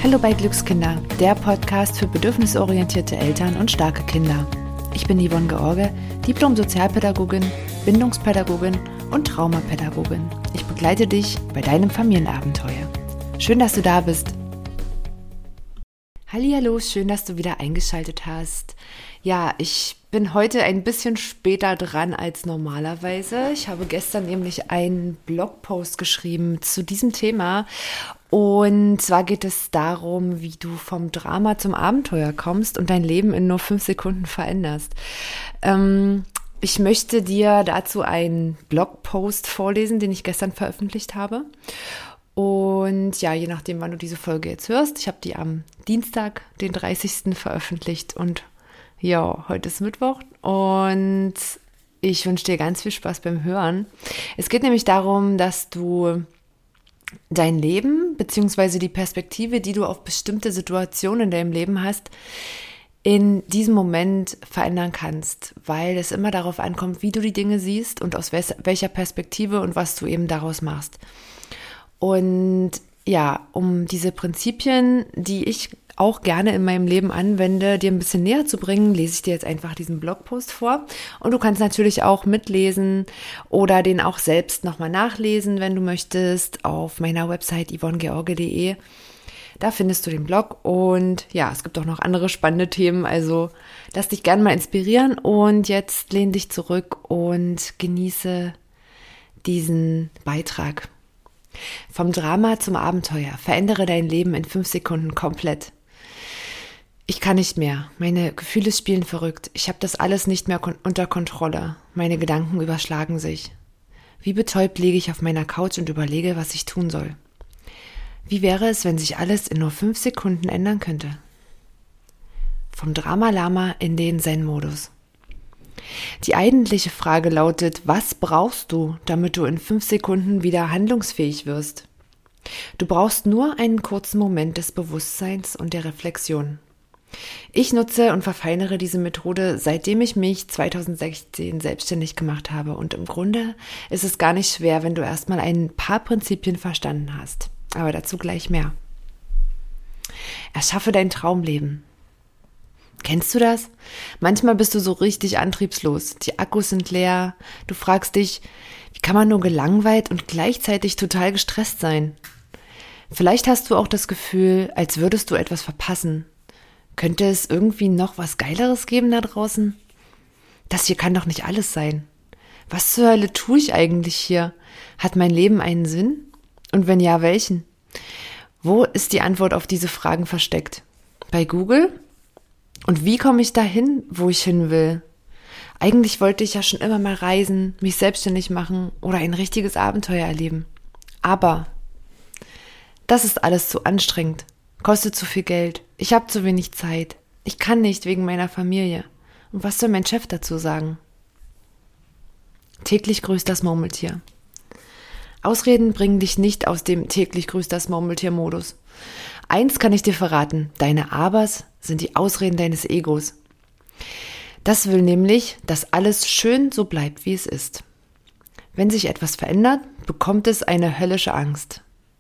Hallo bei Glückskinder, der Podcast für bedürfnisorientierte Eltern und starke Kinder. Ich bin Yvonne George, Diplom-Sozialpädagogin, Bindungspädagogin und Traumapädagogin. Ich begleite dich bei deinem Familienabenteuer. Schön, dass du da bist. Hallihallo, schön, dass du wieder eingeschaltet hast. Ja, ich bin heute ein bisschen später dran als normalerweise. Ich habe gestern nämlich einen Blogpost geschrieben zu diesem Thema. Und zwar geht es darum, wie du vom Drama zum Abenteuer kommst und dein Leben in nur 5 Sekunden veränderst. Ich möchte dir dazu einen Blogpost vorlesen, den ich gestern veröffentlicht habe. Und ja, je nachdem, wann du diese Folge jetzt hörst, ich habe die am Dienstag, den 30. veröffentlicht und ja, heute ist Mittwoch und ich wünsche dir ganz viel Spaß beim Hören. Es geht nämlich darum, dass du dein Leben bzw. die Perspektive, die du auf bestimmte Situationen in deinem Leben hast, in diesem Moment verändern kannst, weil es immer darauf ankommt, wie du die Dinge siehst und aus welcher Perspektive und was du eben daraus machst. Und ja, um diese Prinzipien, die ich auch gerne in meinem Leben anwende, dir ein bisschen näher zu bringen, lese ich dir jetzt einfach diesen Blogpost vor. Und du kannst natürlich auch mitlesen oder den auch selbst nochmal nachlesen, wenn du möchtest, auf meiner Website yvonnegeorge.de. Da findest du den Blog und ja, es gibt auch noch andere spannende Themen, also lass dich gerne mal inspirieren und jetzt lehn dich zurück und genieße diesen Beitrag. Vom Drama zum Abenteuer. Verändere dein Leben in 5 Sekunden komplett. Ich kann nicht mehr. Meine Gefühle spielen verrückt. Ich habe das alles nicht mehr unter Kontrolle. Meine Gedanken überschlagen sich. Wie betäubt liege ich auf meiner Couch und überlege, was ich tun soll. Wie wäre es, wenn sich alles in nur 5 Sekunden ändern könnte? Vom Drama-Lama in den Zen-Modus. Die eigentliche Frage lautet, was brauchst du, damit du in 5 Sekunden wieder handlungsfähig wirst? Du brauchst nur einen kurzen Moment des Bewusstseins und der Reflexion. Ich nutze und verfeinere diese Methode, seitdem ich mich 2016 selbstständig gemacht habe. Und im Grunde ist es gar nicht schwer, wenn du erstmal ein paar Prinzipien verstanden hast. Aber dazu gleich mehr. Erschaffe dein Traumleben. Kennst du das? Manchmal bist du so richtig antriebslos. Die Akkus sind leer. Du fragst dich, wie kann man nur gelangweilt und gleichzeitig total gestresst sein? Vielleicht hast du auch das Gefühl, als würdest du etwas verpassen. Könnte es irgendwie noch was Geileres geben da draußen? Das hier kann doch nicht alles sein. Was zur Hölle tue ich eigentlich hier? Hat mein Leben einen Sinn? Und wenn ja, welchen? Wo ist die Antwort auf diese Fragen versteckt? Bei Google? Und wie komme ich dahin, wo ich hin will? Eigentlich wollte ich ja schon immer mal reisen, mich selbstständig machen oder ein richtiges Abenteuer erleben. Aber das ist alles zu anstrengend, kostet zu viel Geld, ich habe zu wenig Zeit, ich kann nicht wegen meiner Familie. Und was soll mein Chef dazu sagen? Täglich grüßt das Murmeltier. Ausreden bringen dich nicht aus dem täglich grüßt das Murmeltier-Modus. Eins kann ich dir verraten, deine Abers sind die Ausreden deines Egos. Das will nämlich, dass alles schön so bleibt, wie es ist. Wenn sich etwas verändert, bekommt es eine höllische Angst.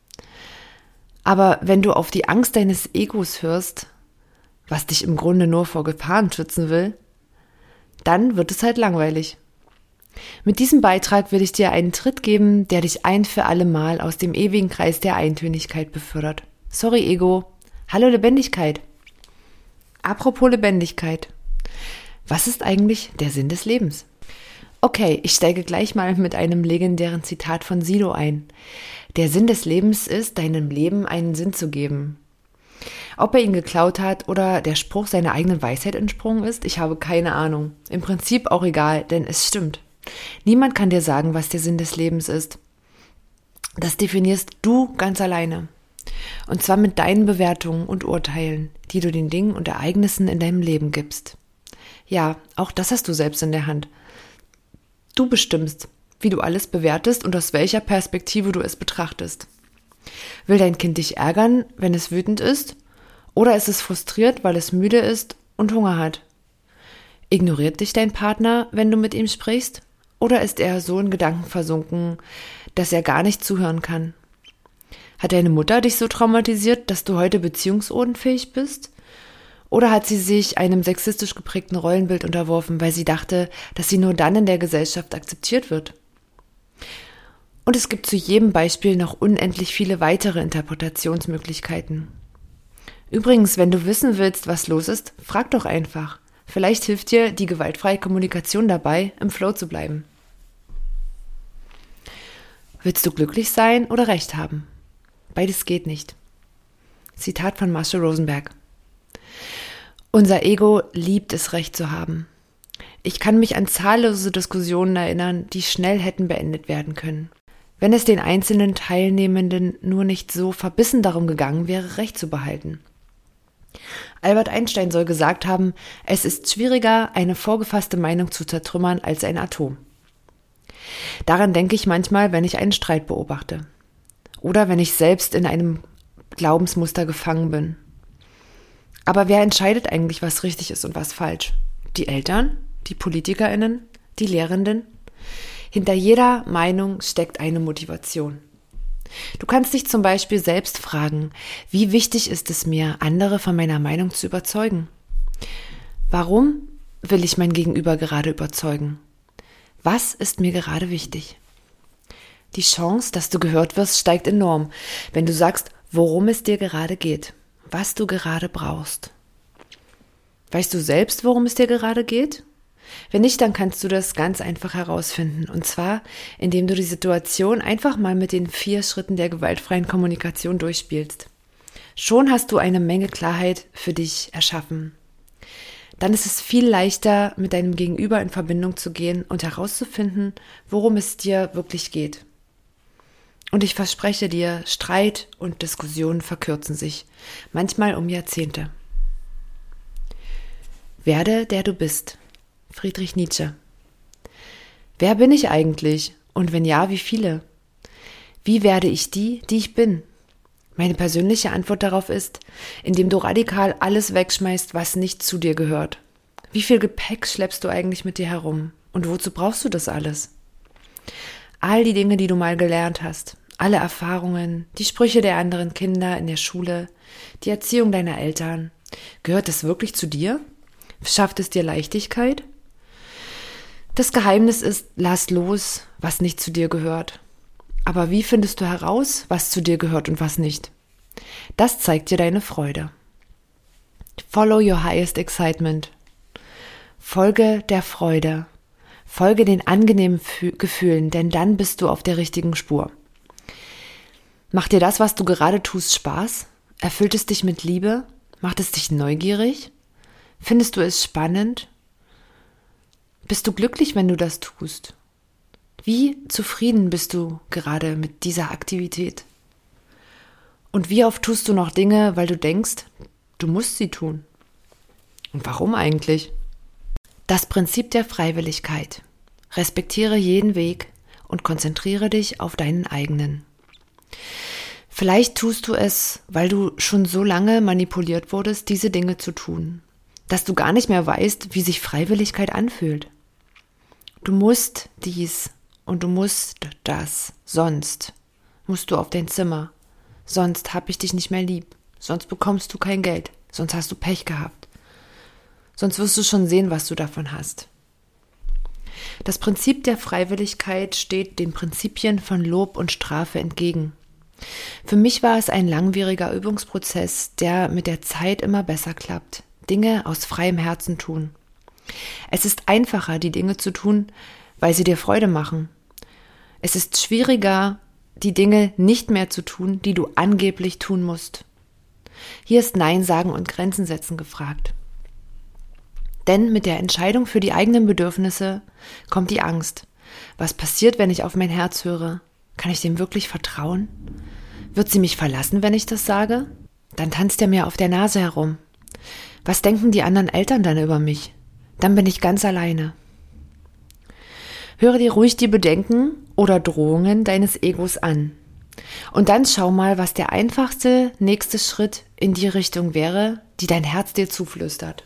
Aber wenn du auf die Angst deines Egos hörst, was dich im Grunde nur vor Gefahren schützen will, dann wird es halt langweilig. Mit diesem Beitrag will ich dir einen Tritt geben, der dich ein für alle Mal aus dem ewigen Kreis der Eintönigkeit befördert. Sorry, Ego. Hallo, Lebendigkeit. Apropos Lebendigkeit. Was ist eigentlich der Sinn des Lebens? Okay, ich steige gleich mal mit einem legendären Zitat von Sido ein. Der Sinn des Lebens ist, deinem Leben einen Sinn zu geben. Ob er ihn geklaut hat oder der Spruch seiner eigenen Weisheit entsprungen ist, ich habe keine Ahnung. Im Prinzip auch egal, denn es stimmt. Niemand kann dir sagen, was der Sinn des Lebens ist. Das definierst du ganz alleine. Und zwar mit deinen Bewertungen und Urteilen, die du den Dingen und Ereignissen in deinem Leben gibst. Ja, auch das hast du selbst in der Hand. Du bestimmst, wie du alles bewertest und aus welcher Perspektive du es betrachtest. Will dein Kind dich ärgern, wenn es wütend ist? Oder ist es frustriert, weil es müde ist und Hunger hat? Ignoriert dich dein Partner, wenn du mit ihm sprichst? Oder ist er so in Gedanken versunken, dass er gar nicht zuhören kann? Hat deine Mutter dich so traumatisiert, dass du heute beziehungsunfähig bist? Oder hat sie sich einem sexistisch geprägten Rollenbild unterworfen, weil sie dachte, dass sie nur dann in der Gesellschaft akzeptiert wird? Und es gibt zu jedem Beispiel noch unendlich viele weitere Interpretationsmöglichkeiten. Übrigens, wenn du wissen willst, was los ist, frag doch einfach. Vielleicht hilft dir die gewaltfreie Kommunikation dabei, im Flow zu bleiben. Willst du glücklich sein oder Recht haben? Beides geht nicht. Zitat von Marshall Rosenberg. Unser Ego liebt es, Recht zu haben. Ich kann mich an zahllose Diskussionen erinnern, die schnell hätten beendet werden können, wenn es den einzelnen Teilnehmenden nur nicht so verbissen darum gegangen wäre, Recht zu behalten. Albert Einstein soll gesagt haben, es ist schwieriger, eine vorgefasste Meinung zu zertrümmern als ein Atom. Daran denke ich manchmal, wenn ich einen Streit beobachte. Oder wenn ich selbst in einem Glaubensmuster gefangen bin. Aber wer entscheidet eigentlich, was richtig ist und was falsch? Die Eltern? Die PolitikerInnen? Die Lehrenden? Hinter jeder Meinung steckt eine Motivation. Du kannst dich zum Beispiel selbst fragen, wie wichtig ist es mir, andere von meiner Meinung zu überzeugen? Warum will ich mein Gegenüber gerade überzeugen? Was ist mir gerade wichtig? Die Chance, dass du gehört wirst, steigt enorm, wenn du sagst, worum es dir gerade geht, was du gerade brauchst. Weißt du selbst, worum es dir gerade geht? Wenn nicht, dann kannst du das ganz einfach herausfinden. Und zwar, indem du die Situation einfach mal mit den 4 Schritten der gewaltfreien Kommunikation durchspielst. Schon hast du eine Menge Klarheit für dich erschaffen. Dann ist es viel leichter, mit deinem Gegenüber in Verbindung zu gehen und herauszufinden, worum es dir wirklich geht. Und ich verspreche dir, Streit und Diskussionen verkürzen sich, manchmal um Jahrzehnte. Werde, der du bist. Friedrich Nietzsche. Wer bin ich eigentlich? Und wenn ja, wie viele? Wie werde ich die ich bin? Meine persönliche Antwort darauf ist, indem du radikal alles wegschmeißt, was nicht zu dir gehört. Wie viel Gepäck schleppst du eigentlich mit dir herum? Und wozu brauchst du das alles? All die Dinge, die du mal gelernt hast, alle Erfahrungen, die Sprüche der anderen Kinder in der Schule, die Erziehung deiner Eltern, gehört das wirklich zu dir? Schafft es dir Leichtigkeit? Das Geheimnis ist, lass los, was nicht zu dir gehört. Aber wie findest du heraus, was zu dir gehört und was nicht? Das zeigt dir deine Freude. Follow your highest excitement. Folge der Freude. Folge den angenehmen Gefühlen, denn dann bist du auf der richtigen Spur. Macht dir das, was du gerade tust, Spaß? Erfüllt es dich mit Liebe? Macht es dich neugierig? Findest du es spannend? Bist du glücklich, wenn du das tust? Wie zufrieden bist du gerade mit dieser Aktivität? Und wie oft tust du noch Dinge, weil du denkst, du musst sie tun? Und warum eigentlich? Das Prinzip der Freiwilligkeit. Respektiere jeden Weg und konzentriere dich auf deinen eigenen. Vielleicht tust du es, weil du schon so lange manipuliert wurdest, diese Dinge zu tun, dass du gar nicht mehr weißt, wie sich Freiwilligkeit anfühlt. Du musst dies und du musst das, sonst musst du auf dein Zimmer, sonst hab ich dich nicht mehr lieb, sonst bekommst du kein Geld, sonst hast du Pech gehabt, sonst wirst du schon sehen, was du davon hast. Das Prinzip der Freiwilligkeit steht den Prinzipien von Lob und Strafe entgegen. Für mich war es ein langwieriger Übungsprozess, der mit der Zeit immer besser klappt. Dinge aus freiem Herzen tun. Es ist einfacher, die Dinge zu tun, weil sie dir Freude machen. Es ist schwieriger, die Dinge nicht mehr zu tun, die du angeblich tun musst. Hier ist Nein sagen und Grenzen setzen gefragt. Denn mit der Entscheidung für die eigenen Bedürfnisse kommt die Angst. Was passiert, wenn ich auf mein Herz höre? Kann ich dem wirklich vertrauen? Wird sie mich verlassen, wenn ich das sage? Dann tanzt er mir auf der Nase herum. Was denken die anderen Eltern dann über mich? Dann bin ich ganz alleine. Höre dir ruhig die Bedenken oder Drohungen deines Egos an. Und dann schau mal, was der einfachste nächste Schritt in die Richtung wäre, die dein Herz dir zuflüstert.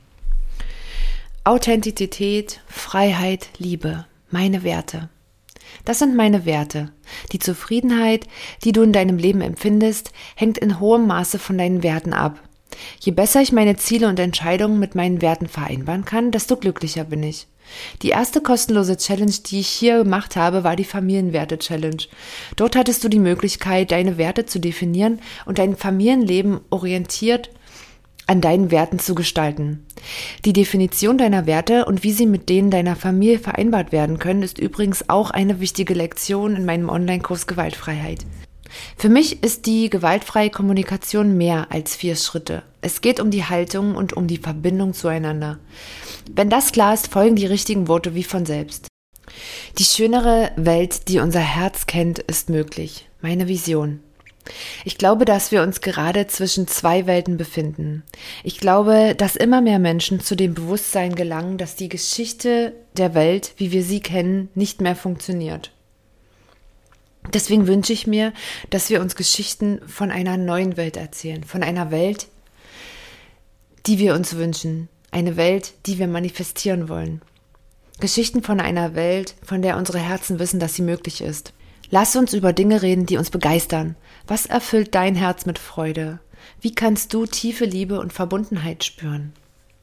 Authentizität, Freiheit, Liebe, meine Werte. Das sind meine Werte. Die Zufriedenheit, die du in deinem Leben empfindest, hängt in hohem Maße von deinen Werten ab. Je besser ich meine Ziele und Entscheidungen mit meinen Werten vereinbaren kann, desto glücklicher bin ich. Die erste kostenlose Challenge, die ich hier gemacht habe, war die Familienwerte-Challenge. Dort hattest du die Möglichkeit, deine Werte zu definieren und dein Familienleben orientiert an deinen Werten zu gestalten. Die Definition deiner Werte und wie sie mit denen deiner Familie vereinbart werden können, ist übrigens auch eine wichtige Lektion in meinem Online-Kurs Gewaltfreiheit. Für mich ist die gewaltfreie Kommunikation mehr als 4 Schritte. Es geht um die Haltung und um die Verbindung zueinander. Wenn das klar ist, folgen die richtigen Worte wie von selbst. Die schönere Welt, die unser Herz kennt, ist möglich. Meine Vision. Ich glaube, dass wir uns gerade zwischen 2 Welten befinden. Ich glaube, dass immer mehr Menschen zu dem Bewusstsein gelangen, dass die Geschichte der Welt, wie wir sie kennen, nicht mehr funktioniert. Deswegen wünsche ich mir, dass wir uns Geschichten von einer neuen Welt erzählen, von einer Welt, die wir uns wünschen, eine Welt, die wir manifestieren wollen. Geschichten von einer Welt, von der unsere Herzen wissen, dass sie möglich ist. Lass uns über Dinge reden, die uns begeistern. Was erfüllt dein Herz mit Freude? Wie kannst du tiefe Liebe und Verbundenheit spüren?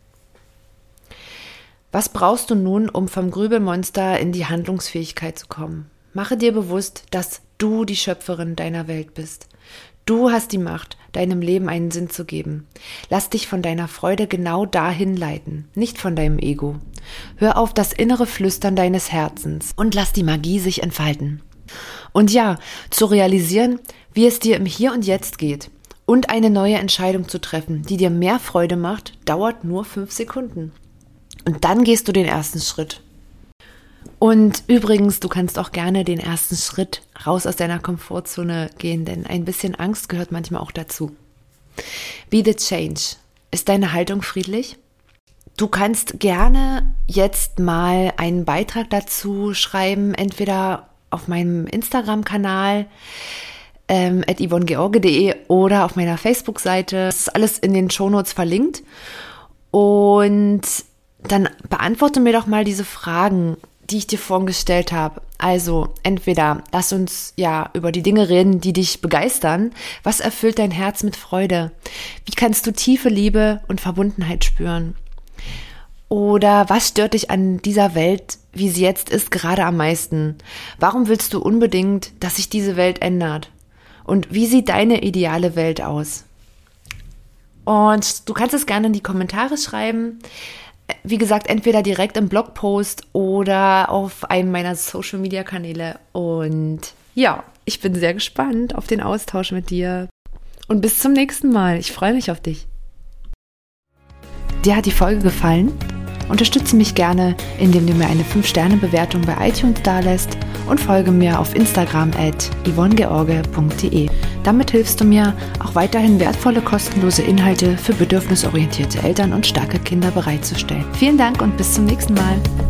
Was brauchst du nun, um vom Grübelmonster in die Handlungsfähigkeit zu kommen? Mache dir bewusst, dass du die Schöpferin deiner Welt bist. Du hast die Macht, deinem Leben einen Sinn zu geben. Lass dich von deiner Freude genau dahin leiten, nicht von deinem Ego. Hör auf das innere Flüstern deines Herzens und lass die Magie sich entfalten. Und ja, zu realisieren, wie es dir im Hier und Jetzt geht und eine neue Entscheidung zu treffen, die dir mehr Freude macht, dauert nur 5 Sekunden. Und dann gehst du den ersten Schritt. Und übrigens, du kannst auch gerne den ersten Schritt raus aus deiner Komfortzone gehen, denn ein bisschen Angst gehört manchmal auch dazu. Be the change. Ist deine Haltung friedlich? Du kannst gerne jetzt mal einen Beitrag dazu schreiben, entweder auf meinem Instagram-Kanal @yvonnegeorge.de oder auf meiner Facebook-Seite. Das ist alles in den Shownotes verlinkt. Und dann beantworte mir doch mal diese Fragen, die ich dir vorhin gestellt habe. Also entweder lass uns ja über die Dinge reden, die dich begeistern. Was erfüllt dein Herz mit Freude? Wie kannst du tiefe Liebe und Verbundenheit spüren? Oder was stört dich an dieser Welt, wie sie jetzt ist, gerade am meisten? Warum willst du unbedingt, dass sich diese Welt ändert? Und wie sieht deine ideale Welt aus? Und du kannst es gerne in die Kommentare schreiben. Wie gesagt, entweder direkt im Blogpost oder auf einem meiner Social-Media-Kanäle. Und ja, ich bin sehr gespannt auf den Austausch mit dir. Und bis zum nächsten Mal. Ich freue mich auf dich. Dir hat die Folge gefallen? Unterstütze mich gerne, indem du mir eine 5-Sterne-Bewertung bei iTunes dalässt und folge mir auf Instagram @yvonnegeorge.de. Damit hilfst du mir, auch weiterhin wertvolle, kostenlose Inhalte für bedürfnisorientierte Eltern und starke Kinder bereitzustellen. Vielen Dank und bis zum nächsten Mal.